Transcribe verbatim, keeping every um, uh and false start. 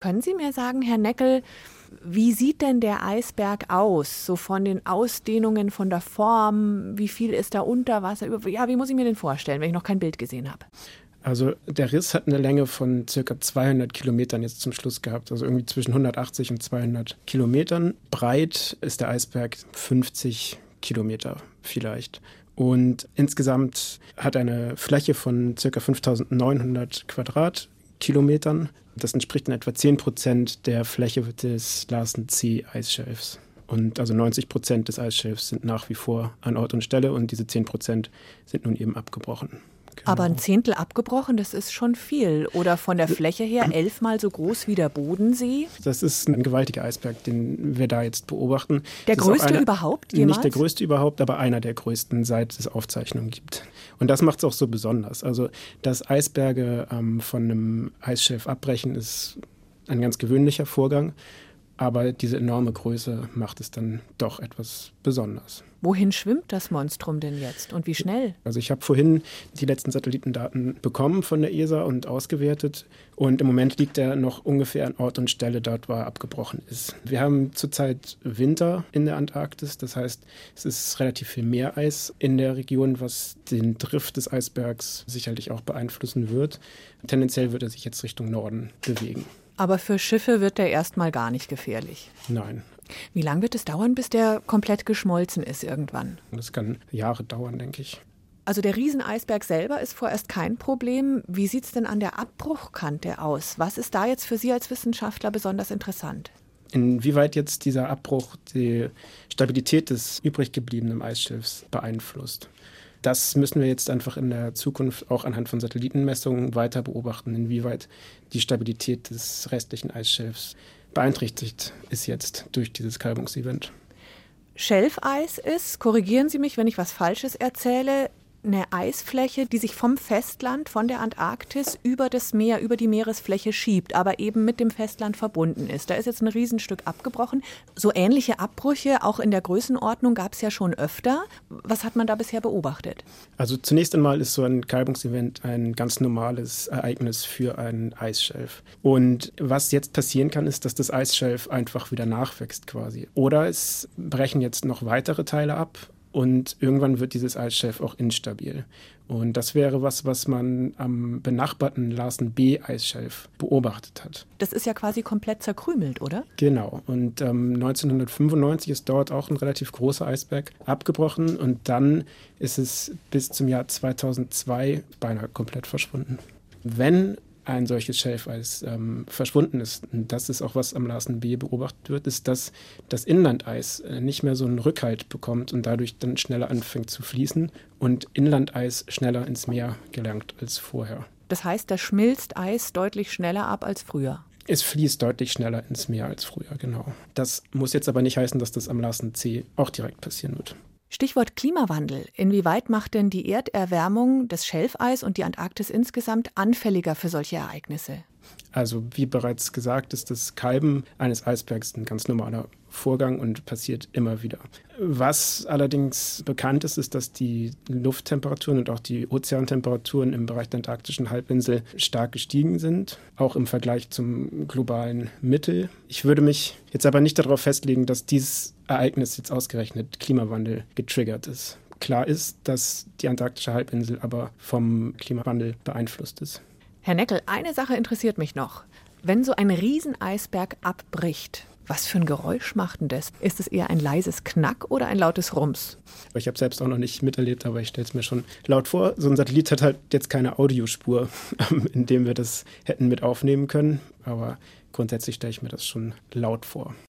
Können Sie mir sagen, Herr Neckel, wie sieht denn der Eisberg aus? So von den Ausdehnungen, von der Form, wie viel ist da unter Wasser? Ja, wie muss ich mir den vorstellen, wenn ich noch kein Bild gesehen habe? Also der Riss hat eine Länge von circa zweihundert Kilometern jetzt zum Schluss gehabt, also irgendwie zwischen hundertachtzig und zweihundert Kilometern. Breit ist der Eisberg fünfzig Kilometer vielleicht. Und insgesamt hat er eine Fläche von circa fünftausendneunhundert Quadratkilometern. Das entspricht in etwa zehn Prozent der Fläche des Larsen-C-Eisschelfs. Und also neunzig Prozent des Eisschelfs sind nach wie vor an Ort und Stelle und diese zehn Prozent sind nun eben abgebrochen. Genau. Aber ein Zehntel abgebrochen, das ist schon viel. Oder von der Fläche her elfmal so groß wie der Bodensee? Das ist ein gewaltiger Eisberg, den wir da jetzt beobachten. Der das größte einer, überhaupt jemals? Nicht der größte überhaupt, aber einer der größten, seit es Aufzeichnungen gibt. Und das macht es auch so besonders. Also, dass Eisberge ähm, von einem Eisschelf abbrechen, ist ein ganz gewöhnlicher Vorgang. Aber diese enorme Größe macht es dann doch etwas besonders. Wohin schwimmt das Monstrum denn jetzt und wie schnell? Also ich habe vorhin die letzten Satellitendaten bekommen von der E S A und ausgewertet. Und im Moment liegt er noch ungefähr an Ort und Stelle dort, wo er abgebrochen ist. Wir haben zurzeit Winter in der Antarktis. Das heißt, es ist relativ viel Meereis in der Region, was den Drift des Eisbergs sicherlich auch beeinflussen wird. Tendenziell wird er sich jetzt Richtung Norden bewegen. Aber für Schiffe wird der erstmal gar nicht gefährlich. Nein. Wie lange wird es dauern, bis der komplett geschmolzen ist irgendwann? Das kann Jahre dauern, denke ich. Also der Rieseneisberg selber ist vorerst kein Problem. Wie sieht es denn an der Abbruchkante aus? Was ist da jetzt für Sie als Wissenschaftler besonders interessant? Inwieweit jetzt dieser Abbruch die Stabilität des übrig gebliebenen Eisschilfs beeinflusst? Das müssen wir jetzt einfach in der Zukunft auch anhand von Satellitenmessungen weiter beobachten, inwieweit die Stabilität des restlichen Eisschilfs beeinträchtigt ist jetzt durch dieses Kalbungsevent. Schelfeis ist, korrigieren Sie mich, wenn ich was Falsches erzähle, eine Eisfläche, die sich vom Festland, von der Antarktis über das Meer, über die Meeresfläche schiebt, aber eben mit dem Festland verbunden ist. Da ist jetzt ein Riesenstück abgebrochen. So ähnliche Abbrüche, auch in der Größenordnung, gab es ja schon öfter. Was hat man da bisher beobachtet? Also zunächst einmal ist so ein Kalbungsevent ein ganz normales Ereignis für einen Eisschelf. Und was jetzt passieren kann, ist, dass das Eisschelf einfach wieder nachwächst quasi. Oder es brechen jetzt noch weitere Teile ab. Und irgendwann wird dieses Eisschelf auch instabil. Und das wäre was, was man am benachbarten Larsen-B-Eisschelf beobachtet hat. Das ist ja quasi komplett zerkrümelt, oder? Genau. Und ähm, neunzehnhundertfünfundneunzig ist dort auch ein relativ großer Eisberg abgebrochen. Und dann ist es bis zum Jahr zweitausendzwei beinahe komplett verschwunden. Wenn ein solches Schelfeis ähm, verschwunden ist, und das ist auch, was am Larsen B beobachtet wird, ist, dass das Inlandeis äh, nicht mehr so einen Rückhalt bekommt und dadurch dann schneller anfängt zu fließen und Inlandeis schneller ins Meer gelangt als vorher. Das heißt, da schmilzt Eis deutlich schneller ab als früher? Es fließt deutlich schneller ins Meer als früher, genau. Das muss jetzt aber nicht heißen, dass das am Larsen C auch direkt passieren wird. Stichwort Klimawandel. Inwieweit macht denn die Erderwärmung das Schelfeis und die Antarktis insgesamt anfälliger für solche Ereignisse? Also wie bereits gesagt, ist das Kalben eines Eisbergs ein ganz normaler Vorgang und passiert immer wieder. Was allerdings bekannt ist, ist, dass die Lufttemperaturen und auch die Ozeantemperaturen im Bereich der antarktischen Halbinsel stark gestiegen sind, auch im Vergleich zum globalen Mittel. Ich würde mich jetzt aber nicht darauf festlegen, dass dieses Ereignis jetzt ausgerechnet Klimawandel getriggert ist. Klar ist, dass die antarktische Halbinsel aber vom Klimawandel beeinflusst ist. Herr Neckel, eine Sache interessiert mich noch. Wenn so ein Rieseneisberg abbricht, was für ein Geräusch macht denn das? Ist es eher ein leises Knack oder ein lautes Rums? Ich habe selbst auch noch nicht miterlebt, aber ich stelle es mir schon laut vor. So ein Satellit hat halt jetzt keine Audiospur, in dem wir das hätten mit aufnehmen können. Aber grundsätzlich stelle ich mir das schon laut vor.